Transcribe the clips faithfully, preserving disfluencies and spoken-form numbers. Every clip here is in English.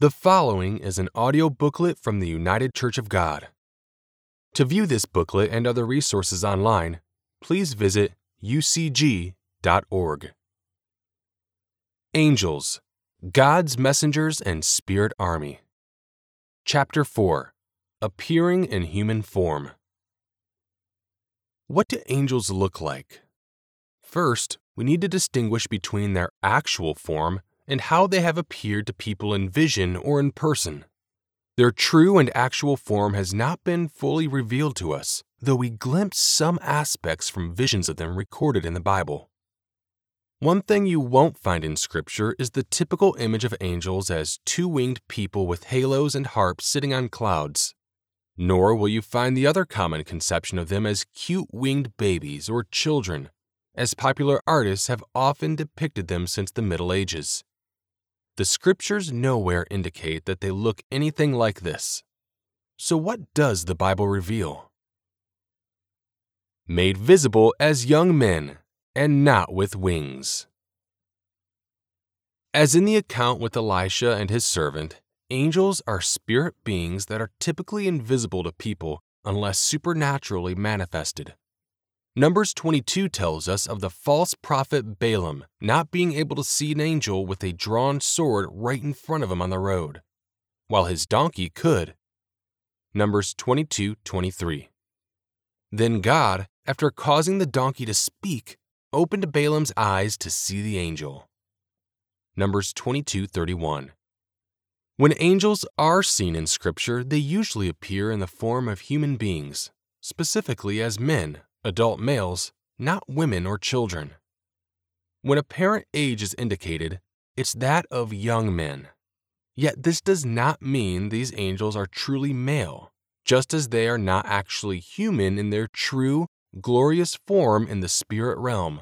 The following is an audio booklet from the United Church of God. To view this booklet and other resources online, please visit u c g dot org. Angels, God's Messengers and Spirit Army. Chapter four. Appearing in Human Form. What do angels look like? First, we need to distinguish between their actual form and how they have appeared to people in vision or in person. Their true and actual form has not been fully revealed to us, though we glimpse some aspects from visions of them recorded in the Bible. One thing you won't find in Scripture is the typical image of angels as two-winged people with halos and harps sitting on clouds. Nor will you find the other common conception of them as cute winged babies or children, as popular artists have often depicted them since the Middle Ages. The Scriptures nowhere indicate that they look anything like this. So what does the Bible reveal? Made visible as young men, and not with wings. As in the account with Elisha and his servant, angels are spirit beings that are typically invisible to people unless supernaturally manifested. Numbers twenty-two tells us of the false prophet Balaam not being able to see an angel with a drawn sword right in front of him on the road, while his donkey could. Numbers twenty-two twenty-three. Then God, after causing the donkey to speak, opened Balaam's eyes to see the angel. Numbers twenty-two thirty-one. When angels are seen in Scripture, they usually appear in the form of human beings, specifically as men, adult males, not women or children. When apparent age is indicated, it's that of young men. Yet this does not mean these angels are truly male, just as they are not actually human in their true, glorious form in the spirit realm.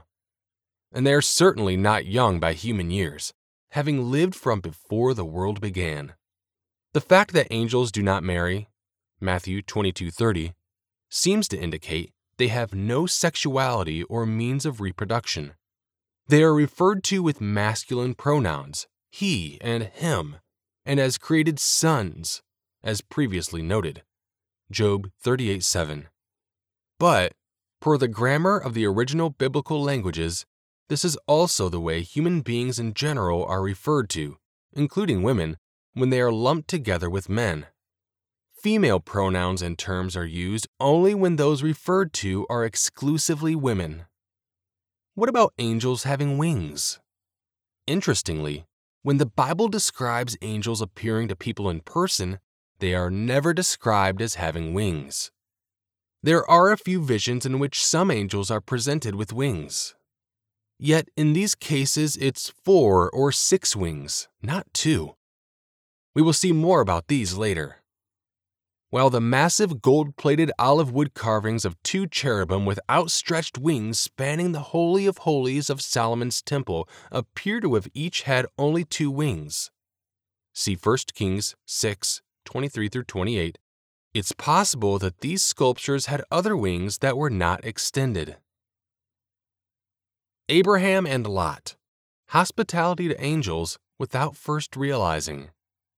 And they are certainly not young by human years, having lived from before the world began. The fact that angels do not marry, Matthew twenty-two thirty, seems to indicate they have no sexuality or means of reproduction. They are referred to with masculine pronouns, he and him, and as created sons, as previously noted, Job thirty-eight seven. But, per the grammar of the original biblical languages, this is also the way human beings in general are referred to, including women, when they are lumped together with men. Female pronouns and terms are used only when those referred to are exclusively women. What about angels having wings? Interestingly, when the Bible describes angels appearing to people in person, they are never described as having wings. There are a few visions in which some angels are presented with wings. Yet in these cases, it's four or six wings, not two. We will see more about these later. While the massive gold-plated olive wood carvings of two cherubim with outstretched wings spanning the Holy of Holies of Solomon's temple appear to have each had only two wings. See First Kings six twenty-three through twenty-eight. It's possible that these sculptures had other wings that were not extended. Abraham and Lot. Hospitality to angels without first realizing.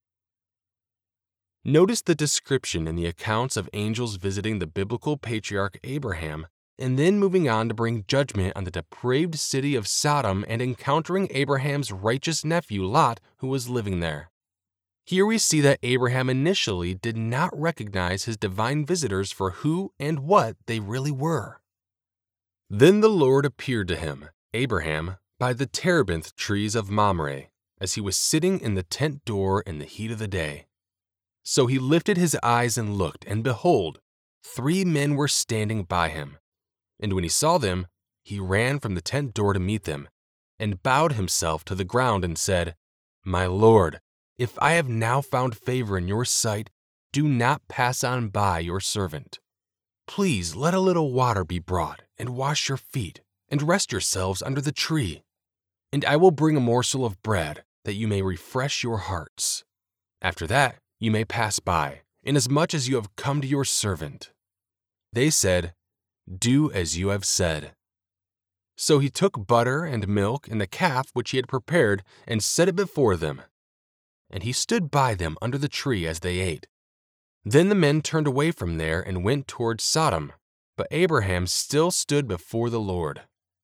Notice the description in the accounts of angels visiting the biblical patriarch Abraham and then moving on to bring judgment on the depraved city of Sodom and encountering Abraham's righteous nephew Lot, who was living there. Here we see that Abraham initially did not recognize his divine visitors for who and what they really were. Then the Lord appeared to him, Abraham, by the terebinth trees of Mamre, as he was sitting in the tent door in the heat of the day. So he lifted his eyes and looked, and behold, three men were standing by him. And when he saw them, he ran from the tent door to meet them, and bowed himself to the ground and said, My Lord, if I have now found favor in your sight, do not pass on by your servant. Please let a little water be brought, and wash your feet, and rest yourselves under the tree. And I will bring a morsel of bread, that you may refresh your hearts. After that, you may pass by, inasmuch as you have come to your servant. They said, Do as you have said. So he took butter and milk and the calf which he had prepared and set it before them. and he stood by them under the tree as they ate. Then the men turned away from there and went toward Sodom, but Abraham still stood before the Lord.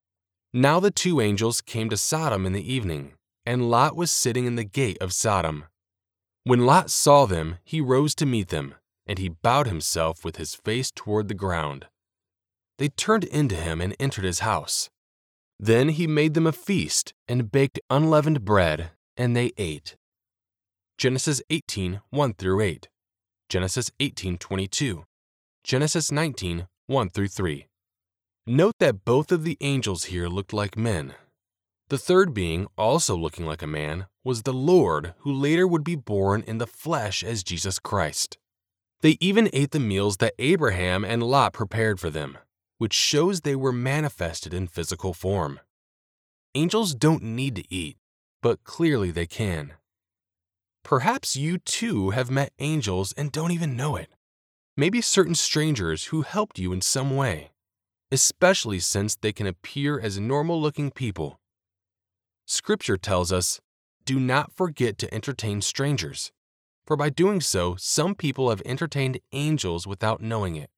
Now the two angels came to Sodom in the evening, and Lot was sitting in the gate of Sodom. When Lot saw them, he rose to meet them, and he bowed himself with his face toward the ground. They turned into him and entered his house. Then he made them a feast and baked unleavened bread, and they ate. Genesis eighteen, one through eight, Genesis eighteen, twenty-two, Genesis nineteen, one through three. Note that both of the angels here looked like men. The third being, also looking like a man, was the Lord, who later would be born in the flesh as Jesus Christ. They even ate the meals that Abraham and Lot prepared for them, which shows they were manifested in physical form. Angels don't need to eat, but clearly they can. Perhaps you too have met angels and don't even know it. Maybe certain strangers who helped you in some way, especially since they can appear as normal-looking people. Scripture tells us, "Do not forget to entertain strangers, for by doing so, some people have entertained angels without knowing it."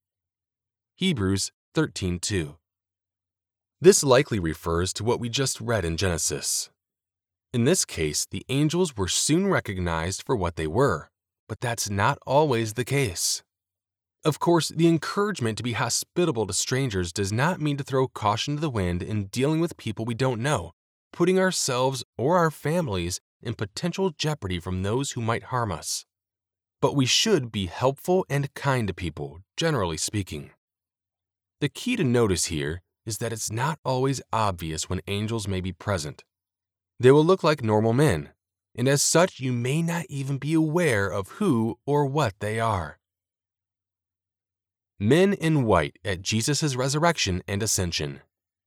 Hebrews thirteen two. This likely refers to what we just read in Genesis. In this case, the angels were soon recognized for what they were, but that's not always the case. Of course, the encouragement to be hospitable to strangers does not mean to throw caution to the wind in dealing with people we don't know, putting ourselves or our families in potential jeopardy from those who might harm us. But we should be helpful and kind to people, generally speaking. The key to notice here is that it's not always obvious when angels may be present. They will look like normal men, and as such you may not even be aware of who or what they are. Men in white at Jesus' resurrection and ascension.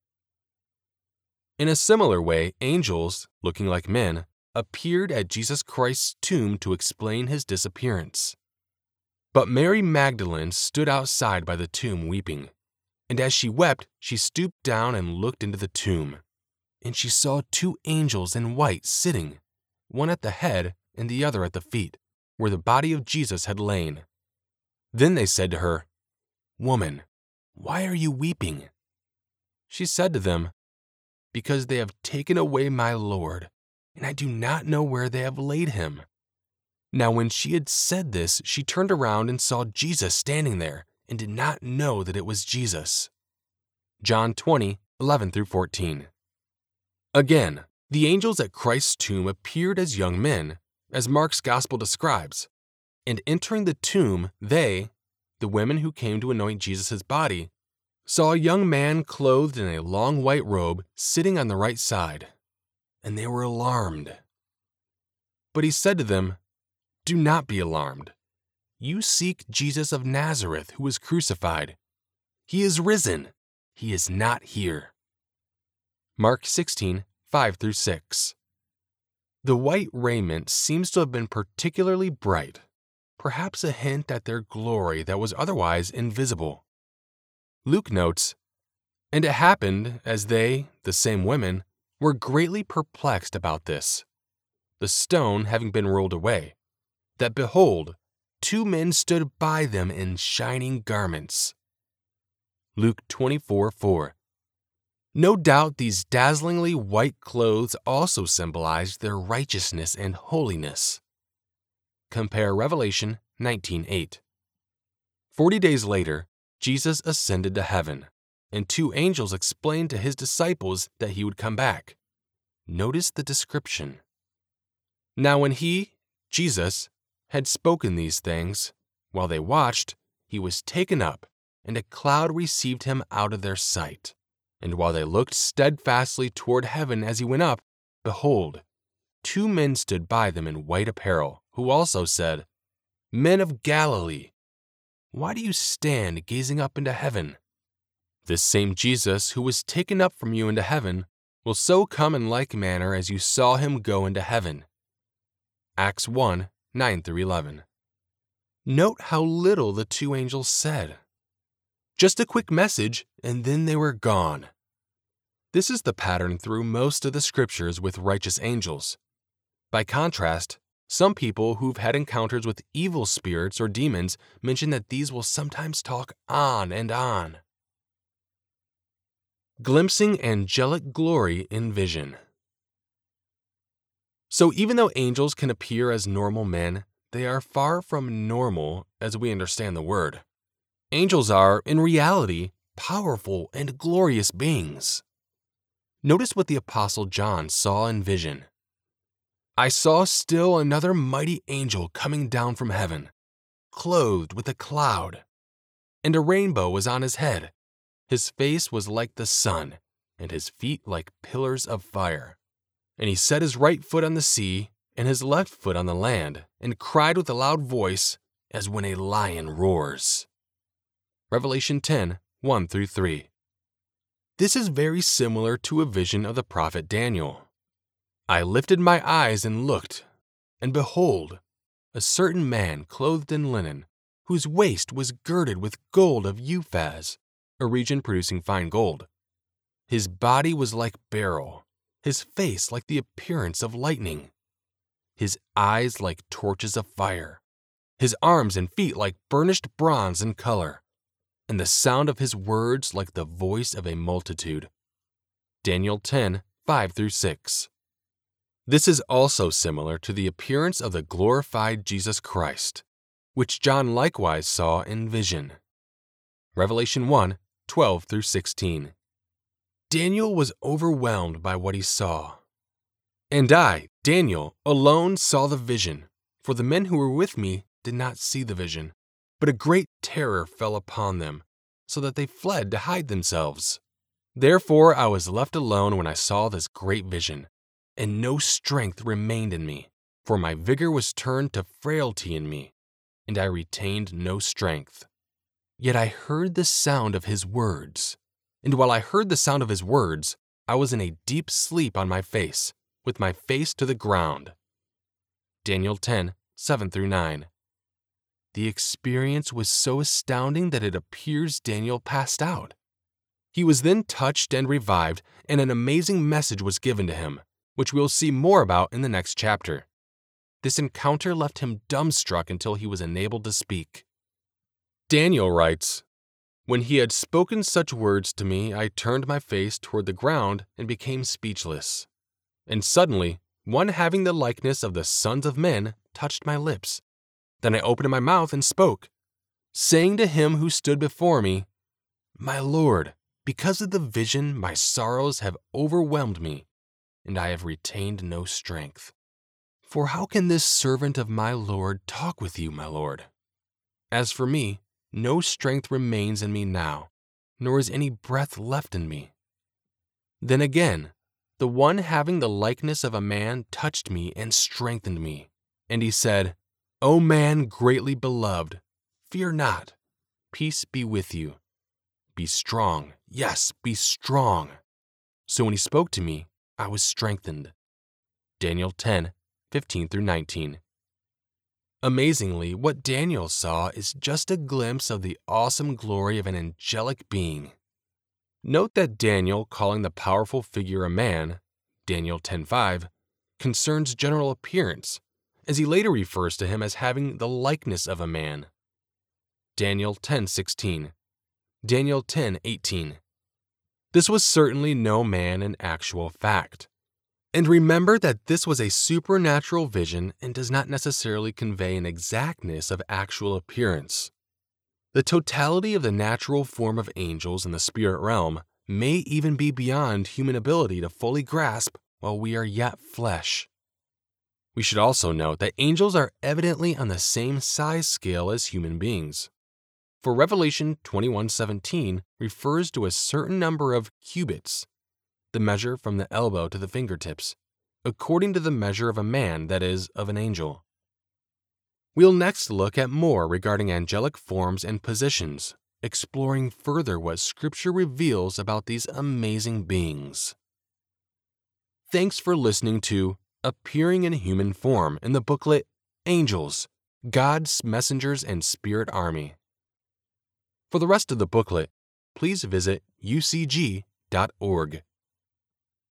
In a similar way, angels, looking like men, appeared at Jesus Christ's tomb to explain his disappearance. But Mary Magdalene stood outside by the tomb weeping, and as she wept, she stooped down and looked into the tomb, and she saw two angels in white sitting, one at the head and the other at the feet, where the body of Jesus had lain. Then they said to her, "Woman, why are you weeping?" She said to them, "Because they have taken away my Lord, and I do not know where they have laid him." Now when she had said this, she turned around and saw Jesus standing there, and did not know that it was Jesus. John twenty, eleven through fourteen. Again, the angels at Christ's tomb appeared as young men, as Mark's gospel describes, and entering the tomb, they, the women who came to anoint Jesus' body, saw a young man clothed in a long white robe sitting on the right side, and they were alarmed. But he said to them, "Do not be alarmed. You seek Jesus of Nazareth who was crucified. He is risen. He is not here." Mark sixteen, five through six. The white raiment seems to have been particularly bright, perhaps a hint at their glory that was otherwise invisible. Luke notes, "And it happened, as they, the same women, were greatly perplexed about this, the stone having been rolled away, that behold, two men stood by them in shining garments." Luke twenty-four, four. No doubt these dazzlingly white clothes also symbolized their righteousness and holiness. Compare Revelation nineteen, eight. Forty days later, Jesus ascended to heaven, and two angels explained to his disciples that he would come back. Notice the description. Now when he, Jesus, had spoken these things, while they watched, he was taken up, and a cloud received him out of their sight. And while they looked steadfastly toward heaven as he went up, behold, two men stood by them in white apparel, who also said, "Men of Galilee, why do you stand gazing up into heaven? This same Jesus who was taken up from you into heaven will so come in like manner as you saw him go into heaven." Acts one, nine through eleven. Note how little the two angels said. Just a quick message, and then they were gone. This is the pattern through most of the scriptures with righteous angels. By contrast, Some people who've had encounters with evil spirits or demons mention that these will sometimes talk on and on. Glimpsing angelic glory in vision. So even though angels can appear as normal men, they are far from normal as we understand the word. Angels are, in reality, powerful and glorious beings. Notice what the Apostle John saw in vision. I saw still another mighty angel coming down from heaven, clothed with a cloud, and a rainbow was on his head. His face was like the sun, and his feet like pillars of fire. And he set his right foot on the sea, and his left foot on the land, and cried with a loud voice, as when a lion roars. Revelation ten, one through three. This is very similar to a vision of the prophet Daniel. I lifted my eyes and looked, and behold, a certain man clothed in linen, whose waist was girded with gold of Uphaz, a region producing fine gold. His body was like beryl, his face like the appearance of lightning, his eyes like torches of fire, his arms and feet like burnished bronze in color, and the sound of his words like the voice of a multitude. Daniel ten, five through six. This is also similar to the appearance of the glorified Jesus Christ, which John likewise saw in vision. Revelation one, twelve through sixteen. Daniel was overwhelmed by what he saw. And I, Daniel, alone saw the vision, for the men who were with me did not see the vision, but a great terror fell upon them, so that they fled to hide themselves. Therefore I was left alone when I saw this great vision, and no strength remained in me, for my vigor was turned to frailty in me, and I retained no strength. Yet I heard the sound of his words, and while I heard the sound of his words, I was in a deep sleep on my face, with my face to the ground. Daniel ten, seven through nine. The experience was so astounding that it appears Daniel passed out. He was then touched and revived, and an amazing message was given to him, which we'll see more about in the next chapter. This encounter left him dumbstruck until he was enabled to speak. Daniel writes, When he had spoken such words to me, I turned my face toward the ground and became speechless. And suddenly, one having the likeness of the sons of men touched my lips. Then I opened my mouth and spoke, saying to him who stood before me, My Lord, because of the vision, my sorrows have overwhelmed me, and I have retained no strength. For how can this servant of my Lord talk with you, my Lord? As for me, no strength remains in me now, nor is any breath left in me. Then again, the one having the likeness of a man touched me and strengthened me, and he said, O man greatly beloved, fear not, peace be with you. Be strong, yes, be strong. So when he spoke to me, I was strengthened. Daniel ten, fifteen through nineteen. Amazingly, what Daniel saw is just a glimpse of the awesome glory of an angelic being. Note that Daniel, calling the powerful figure a man, Daniel ten five, concerns general appearance, as he later refers to him as having the likeness of a man. Daniel ten sixteen, Daniel ten eighteen. This was certainly no man in actual fact. And remember that this was a supernatural vision and does not necessarily convey an exactness of actual appearance. The totality of the natural form of angels in the spirit realm may even be beyond human ability to fully grasp while we are yet flesh. We should also note that angels are evidently on the same size scale as human beings. For Revelation twenty-one seventeen refers to a certain number of cubits, the measure from the elbow to the fingertips, according to the measure of a man, that is, of an angel. We'll next look at more regarding angelic forms and positions, exploring further what Scripture reveals about these amazing beings. Thanks for listening to Appearing in Human Form in the booklet Angels, God's Messengers and Spirit Army. For the rest of the booklet, please visit u c g dot org.